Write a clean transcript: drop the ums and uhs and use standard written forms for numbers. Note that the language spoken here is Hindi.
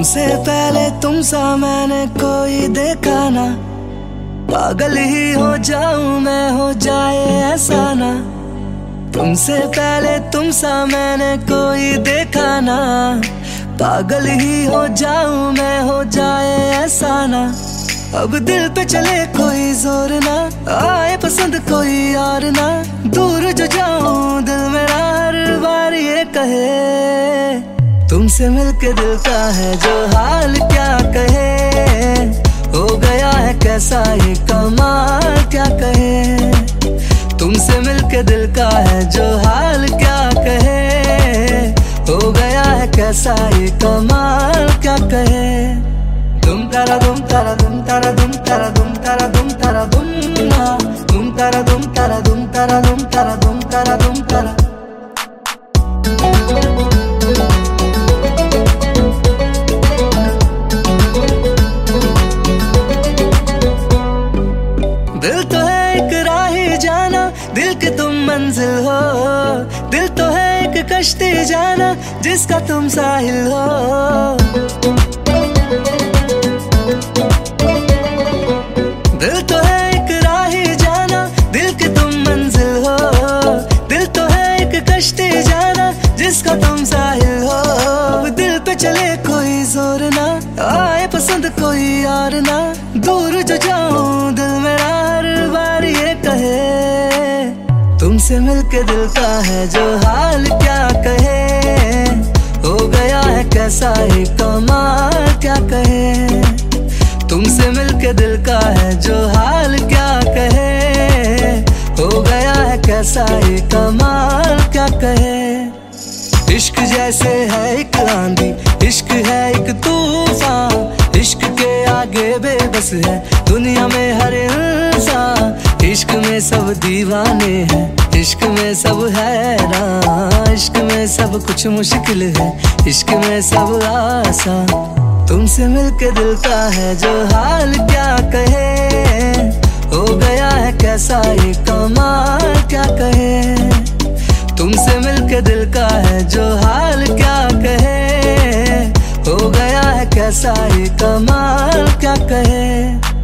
तुमसे पहले तुम सा मैंने कोई देखा ना, पागल ही हो जाऊं मैं, हो जाए ऐसा ना। तुमसे पहले तुम सा मैंने कोई देखा ना, पागल ही हो जाऊं मैं, हो जाए ऐसा ना। अब दिल पे चले कोई जोर ना, आए पसंद कोई और ना। दूर जो जाऊं दिल मेरा हर बार ये कहे, तुमसे मिलके दिल का है जो हाल क्या कहे। हो गया है कैसा ये कमाल क्या कहे, तुमसे मिलके दिल का है जो हाल क्या कहे। हो गया है कैसा ये कमाल क्या कहे। दुम तारा दुम तारा दुम तारा दुम तारा दुम तारा दुम तारा दुम ना, दुम तारा दुम तारा दुम तारा दुम तारा दुम तारा दुम तारा। दिल तो है एक राही जाना, दिल के तुम मंजिल हो। दिल तो है एक कश्ती जाना, जिसका तुम साहिल हो। दिल तो है एक राही जाना, दिल के तुम मंजिल हो। दिल तो है एक कश्ती जाना, जिसका तुम साहिल हो। अब दिल पे चले कोई जोर ना, आए पसंद कोई और ना। दूर जो जाऊं दिल मेरा हर बार ये कहे, तुमसे मिलके दिल का है जो हाल क्या कहे। हो गया है कैसा ये कमाल क्या कहे, तुमसे मिलके दिल का है जो हाल क्या कहे। हो गया है कैसा ये कमाल क्या कहे। इश्क जैसे है एक आंधी, इश्क है एक तूफान। इश्क के आगे बेबस है दुनिया में हर इंसान। इश्क में सब दीवाने हैं, इश्क में सब हैरान। इश्क में सब कुछ मुश्किल है, इश्क में सब आसान। तुमसे मिलके दिल का है जो हाल क्या कहे। हो गया है कैसा ये कमाल क्या कहे, तुमसे मिलके दिल का है जो हाल क्या कहे। हो गया है कैसा ये कमाल क्या कहे।